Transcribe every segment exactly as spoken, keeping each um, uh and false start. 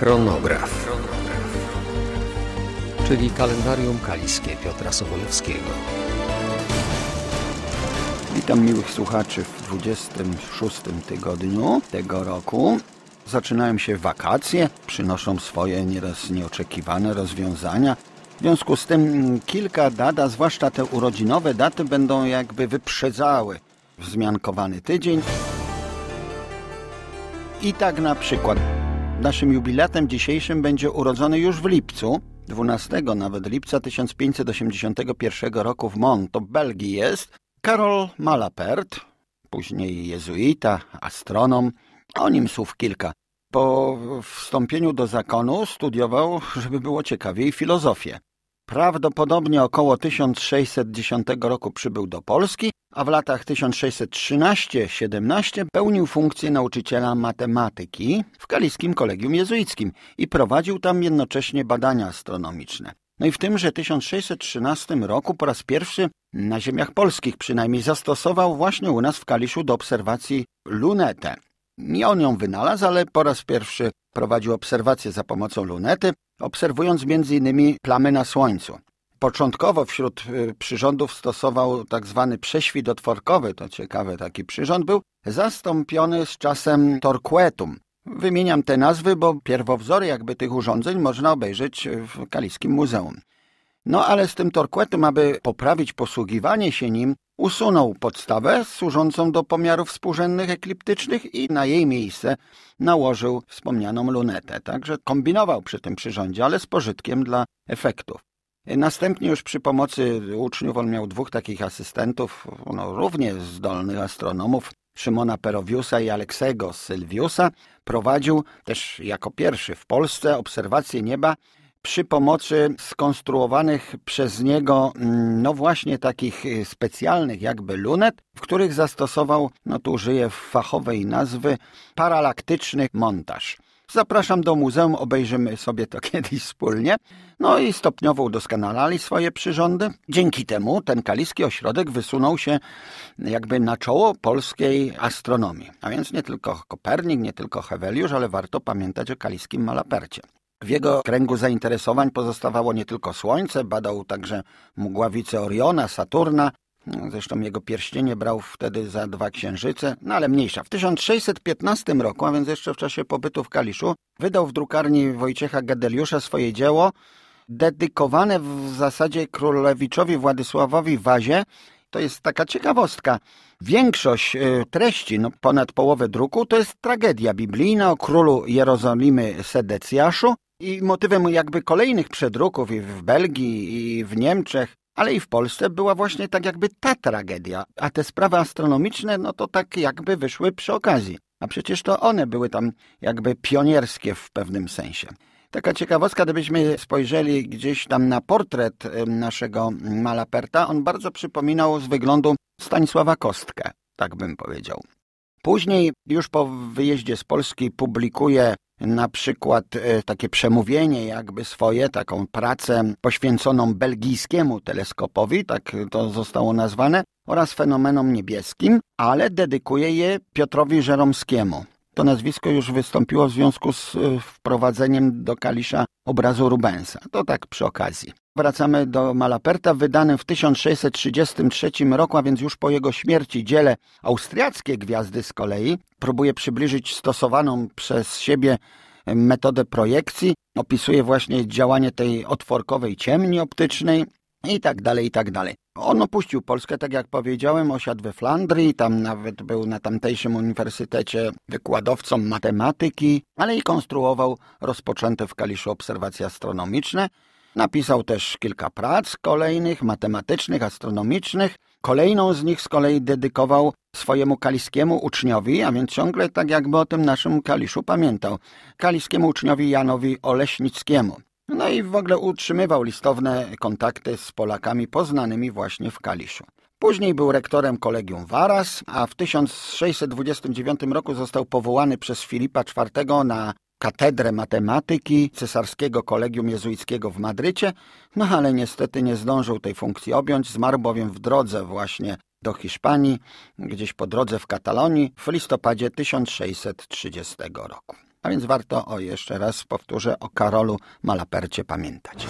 Chronograf, czyli kalendarium kaliskie Piotra Sobolewskiego. Witam miłych słuchaczy w dwudziestym szóstym tygodniu tego roku. Zaczynają się wakacje, przynoszą swoje nieraz nieoczekiwane rozwiązania. W związku z tym kilka dat, a zwłaszcza te urodzinowe daty, będą jakby wyprzedzały wzmiankowany tydzień. I tak na przykład naszym jubilatem dzisiejszym będzie urodzony już w lipcu, dwunastego nawet lipca tysiąc pięćset osiemdziesiątego pierwszego roku w Mons, to w Belgii jest, Karol Malapert, później jezuita, astronom. O nim słów kilka. Po wstąpieniu do zakonu studiował, żeby było ciekawiej, filozofię. Prawdopodobnie około tysiąc sześćset dziesiątego roku przybył do Polski, a w latach tysiąc sześćset trzynastego siedemnastego pełnił funkcję nauczyciela matematyki w Kaliskim Kolegium Jezuickim i prowadził tam jednocześnie badania astronomiczne. No i w tymże tysiąc sześćset trzynastego roku po raz pierwszy na ziemiach polskich przynajmniej zastosował właśnie u nas w Kaliszu do obserwacji lunetę. Nie on ją wynalazł, ale po raz pierwszy prowadził obserwacje za pomocą lunety, obserwując między innymi plamy na Słońcu. Początkowo wśród przyrządów stosował tak zwany prześwit otworkowy, to ciekawy taki przyrząd był, zastąpiony z czasem torquetum. Wymieniam te nazwy, bo pierwowzory jakby tych urządzeń można obejrzeć w Kaliskim Muzeum. No ale z tym torquetum, aby poprawić posługiwanie się nim, usunął podstawę służącą do pomiarów współrzędnych ekliptycznych i na jej miejsce nałożył wspomnianą lunetę. Także kombinował przy tym przyrządzie, ale z pożytkiem dla efektów. Następnie już przy pomocy uczniów, on miał dwóch takich asystentów, no, równie zdolnych astronomów, Szymona Perowiusa i Aleksego Sylwiusa, prowadził też jako pierwszy w Polsce obserwacje nieba przy pomocy skonstruowanych przez niego, no właśnie takich specjalnych jakby lunet, w których zastosował, no tu użyję fachowej nazwy, paralaktyczny montaż. Zapraszam do muzeum, obejrzymy sobie to kiedyś wspólnie. No i stopniowo udoskonalali swoje przyrządy. Dzięki temu ten kaliski ośrodek wysunął się jakby na czoło polskiej astronomii. A więc nie tylko Kopernik, nie tylko Heweliusz, ale warto pamiętać o kaliskim Malapercie. W jego kręgu zainteresowań pozostawało nie tylko Słońce, badał także mgławice Oriona, Saturna. Zresztą jego pierścienie brał wtedy za dwa księżyce, no ale mniejsza. W tysiąc sześćset piętnastym roku, a więc jeszcze w czasie pobytu w Kaliszu, wydał w drukarni Wojciecha Gedeliusza swoje dzieło, dedykowane w zasadzie królewiczowi Władysławowi Wazie. To jest taka ciekawostka. Większość treści, no ponad połowę druku, to jest tragedia biblijna o królu Jerozolimy Sedecjaszu i motywem jakby kolejnych przedruków i w Belgii, i w Niemczech, ale i w Polsce była właśnie tak jakby ta tragedia, a te sprawy astronomiczne, no to tak jakby wyszły przy okazji. A przecież to one były tam jakby pionierskie w pewnym sensie. Taka ciekawostka, gdybyśmy spojrzeli gdzieś tam na portret naszego Malaperta, on bardzo przypominał z wyglądu Stanisława Kostkę, tak bym powiedział. Później już po wyjeździe z Polski publikuje na przykład takie przemówienie jakby swoje, taką pracę poświęconą belgijskiemu teleskopowi, tak to zostało nazwane, oraz fenomenom niebieskim, ale dedykuje je Piotrowi Żeromskiemu. To nazwisko już wystąpiło w związku z wprowadzeniem do Kalisza obrazu Rubensa. To tak przy okazji. Wracamy do Malaperta, wydanym w tysiąc sześćset trzydziestym trzecim roku, a więc już po jego śmierci, dziele Austriackie Gwiazdy z kolei próbuje przybliżyć stosowaną przez siebie metodę projekcji, opisuje właśnie działanie tej otworkowej ciemni optycznej i tak dalej, i tak dalej. On opuścił Polskę, tak jak powiedziałem, osiadł we Flandrii, tam nawet był na tamtejszym uniwersytecie wykładowcą matematyki, ale i konstruował rozpoczęte w Kaliszu obserwacje astronomiczne. Napisał też kilka prac kolejnych, matematycznych, astronomicznych. Kolejną z nich z kolei dedykował swojemu kaliskiemu uczniowi, a więc ciągle tak jakby o tym naszym Kaliszu pamiętał, kaliskiemu uczniowi Janowi Oleśnickiemu. No i w ogóle utrzymywał listowne kontakty z Polakami poznanymi właśnie w Kaliszu. Później był rektorem Kolegium Varas, a w tysiąc sześćset dwudziestym dziewiątym roku został powołany przez Filipa czwartego na katedrę matematyki Cesarskiego Kolegium Jezuickiego w Madrycie, no ale niestety nie zdążył tej funkcji objąć, zmarł bowiem w drodze właśnie do Hiszpanii, gdzieś po drodze w Katalonii w listopadzie tysiąc sześćset trzydziestego roku. A więc warto, o jeszcze raz powtórzę, o Karolu Malapercie pamiętać.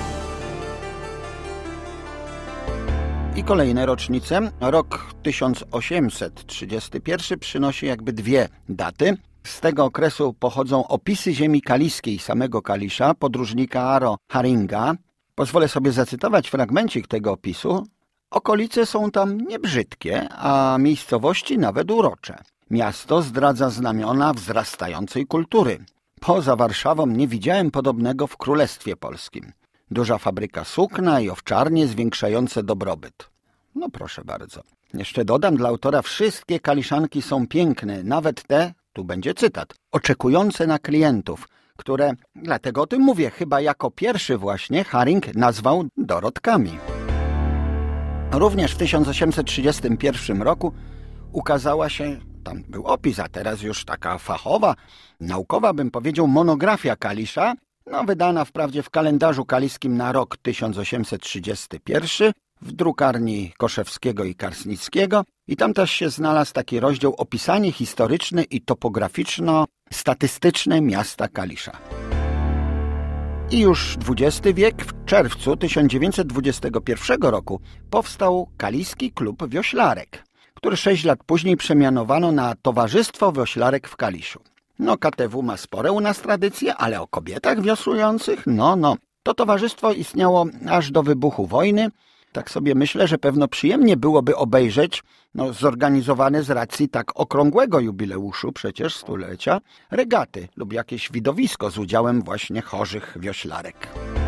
I kolejne rocznice. Rok tysiąc osiemset trzydziesty pierwszy przynosi jakby dwie daty. Z tego okresu pochodzą opisy ziemi kaliskiej samego Kalisza, podróżnika Aro Haringa. Pozwolę sobie zacytować fragmencik tego opisu. Okolice są tam niebrzydkie, a miejscowości nawet urocze. Miasto zdradza znamiona wzrastającej kultury. Poza Warszawą nie widziałem podobnego w Królestwie Polskim. Duża fabryka sukna i owczarnie zwiększające dobrobyt. No proszę bardzo. Jeszcze dodam, dla autora wszystkie kaliszanki są piękne, nawet te, tu będzie cytat, oczekujące na klientów, które, dlatego o tym mówię, chyba jako pierwszy właśnie Haring nazwał dorodkami. Również w tysiąc osiemset trzydziestym pierwszym roku ukazała się, tam był opis, a teraz już taka fachowa, naukowa bym powiedział, monografia Kalisza, no wydana wprawdzie w kalendarzu kaliskim na rok tysiąc osiemset trzydziesty pierwszy w drukarni Koszewskiego i Karsnickiego i tam też się znalazł taki rozdział opisanie historyczne i topograficzno-statystyczne miasta Kalisza. I już dwudziesty wiek, w czerwcu tysiąc dziewięćset dwudziestego pierwszego roku powstał Kaliski Klub Wioślarek, który sześć lat później przemianowano na Towarzystwo Wioślarek w Kaliszu. No K T W ma spore u nas tradycje, ale o kobietach wiosłujących, no no. To towarzystwo istniało aż do wybuchu wojny. Tak sobie myślę, że pewno przyjemnie byłoby obejrzeć, no zorganizowane z racji tak okrągłego jubileuszu, przecież stulecia, regaty lub jakieś widowisko z udziałem właśnie chorzych wioślarek.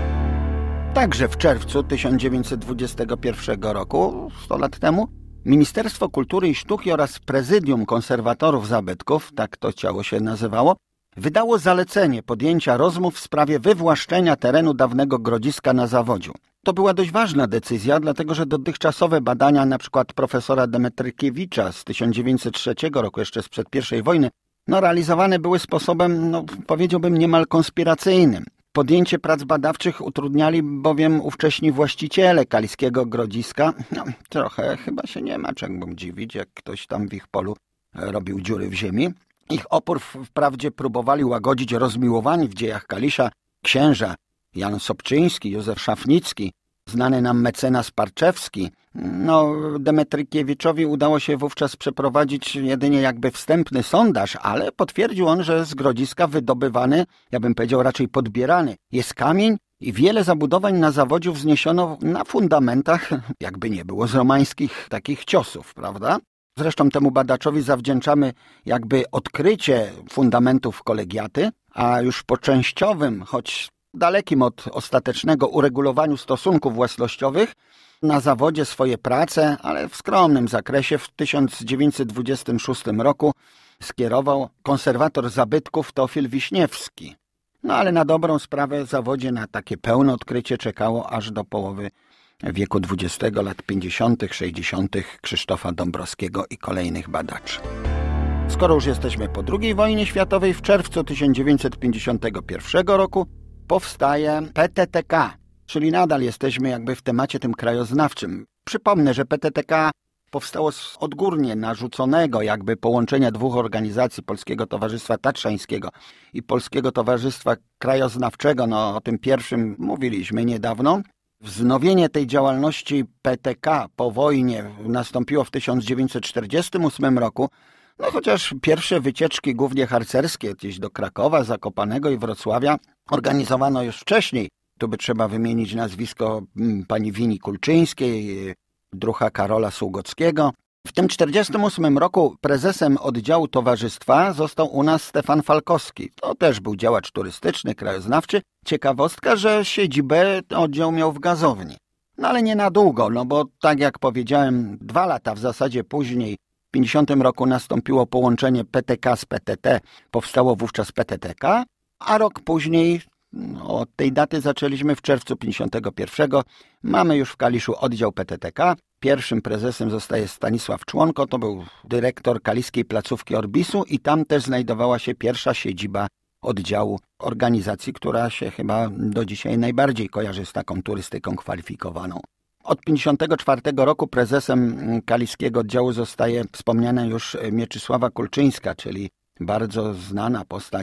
Także w czerwcu tysiąc dziewięćset dwudziestego pierwszego roku, sto lat temu, Ministerstwo Kultury i Sztuki oraz Prezydium Konserwatorów Zabytków, tak to ciało się nazywało, wydało zalecenie podjęcia rozmów w sprawie wywłaszczenia terenu dawnego Grodziska na Zawodziu. To była dość ważna decyzja, dlatego że dotychczasowe badania na przykład profesora Demetrykiewicza z tysiąc dziewięćset trzeciego roku, jeszcze sprzed pierwszej wojny, no realizowane były sposobem, no powiedziałbym, niemal konspiracyjnym. Podjęcie prac badawczych utrudniali bowiem ówcześni właściciele kaliskiego Grodziska. No, trochę chyba się nie ma czego dziwić, jak ktoś tam w ich polu robił dziury w ziemi. Ich opór wprawdzie próbowali łagodzić rozmiłowani w dziejach Kalisza księża Jan Sobczyński, Józef Szafnicki, znany nam mecenas Parczewski. No, Demetrykiewiczowi udało się wówczas przeprowadzić jedynie jakby wstępny sondaż, ale potwierdził on, że z Grodziska wydobywany, ja bym powiedział raczej podbierany, jest kamień i wiele zabudowań na Zawodziu wzniesiono na fundamentach, jakby nie było z romańskich takich ciosów, prawda? Zresztą temu badaczowi zawdzięczamy jakby odkrycie fundamentów kolegiaty, a już po częściowym, choć dalekim od ostatecznego uregulowaniu stosunków własnościowych, na Zawodzie swoje prace, ale w skromnym zakresie w tysiąc dziewięćset dwudziestym szóstym roku skierował konserwator zabytków Teofil Wiśniewski. No ale na dobrą sprawę w Zawodzie na takie pełne odkrycie czekało aż do połowy wieku dwudziestego, lat pięćdziesiątych, sześćdziesiątych Krzysztofa Dąbrowskiego i kolejnych badaczy. Skoro już jesteśmy po drugiej wojnie światowej, w czerwcu tysiąc dziewięćset pięćdziesiątego pierwszego roku powstaje P T T K, czyli nadal jesteśmy jakby w temacie tym krajoznawczym. Przypomnę, że P T T K powstało z odgórnie narzuconego jakby połączenia dwóch organizacji, Polskiego Towarzystwa Tatrzańskiego i Polskiego Towarzystwa Krajoznawczego. No o tym pierwszym mówiliśmy niedawno. Wznowienie tej działalności P T K po wojnie nastąpiło w tysiąc dziewięćset czterdziestym ósmym roku, no chociaż pierwsze wycieczki głównie harcerskie gdzieś do Krakowa, Zakopanego i Wrocławia organizowano już wcześniej. Tu by trzeba wymienić nazwisko pani Wini Kulczyńskiej, druha Karola Sługockiego. W tym czterdziestym ósmym roku prezesem oddziału towarzystwa został u nas Stefan Falkowski. To też był działacz turystyczny, krajoznawczy. Ciekawostka, że siedzibę oddział miał w Gazowni. No ale nie na długo, no bo tak jak powiedziałem, dwa lata w zasadzie później, w pięćdziesiątym roku nastąpiło połączenie P T K z P T T. Powstało wówczas P T T K, a rok później, no, od tej daty zaczęliśmy w czerwcu pięćdziesiątego pierwszego. Mamy już w Kaliszu oddział P T T K. Pierwszym prezesem zostaje Stanisław Członko, to był dyrektor kaliskiej placówki Orbisu i tam też znajdowała się pierwsza siedziba oddziału organizacji, która się chyba do dzisiaj najbardziej kojarzy z taką turystyką kwalifikowaną. Od pięćdziesiątego czwartego roku prezesem kaliskiego oddziału zostaje wspomniana już Mieczysława Kulczyńska, czyli bardzo znana postać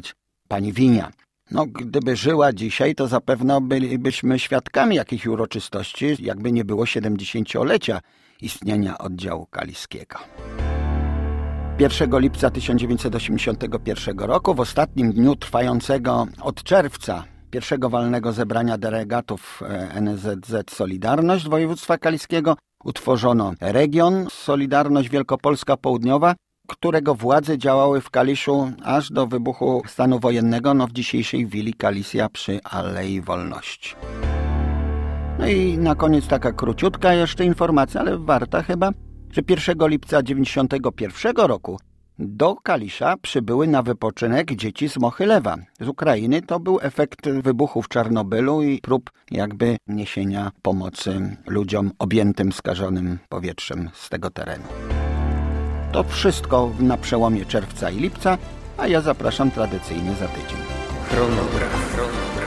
pani Winia. No, gdyby żyła dzisiaj, to zapewne bylibyśmy świadkami jakichś uroczystości, jakby nie było siedemdziesięciolecia istnienia oddziału kaliskiego. pierwszego lipca tysiąc dziewięćset osiemdziesiątego pierwszego roku, w ostatnim dniu trwającego od czerwca pierwszego walnego zebrania delegatów N S Z Z Solidarność województwa kaliskiego, utworzono region Solidarność Wielkopolska Południowa, którego władze działały w Kaliszu aż do wybuchu stanu wojennego, no w dzisiejszej willi Kalisja przy Alei Wolności. No i na koniec taka króciutka jeszcze informacja, ale warta chyba, że pierwszego lipca tysiąc dziewięćset dziewięćdziesiątego pierwszego roku do Kalisza przybyły na wypoczynek dzieci z Mochylewa, z Ukrainy. To był efekt wybuchu w Czarnobylu i prób jakby niesienia pomocy ludziom objętym skażonym powietrzem z tego terenu. To wszystko na przełomie czerwca i lipca, a ja zapraszam tradycyjnie za tydzień. Chronograf. Chronograf.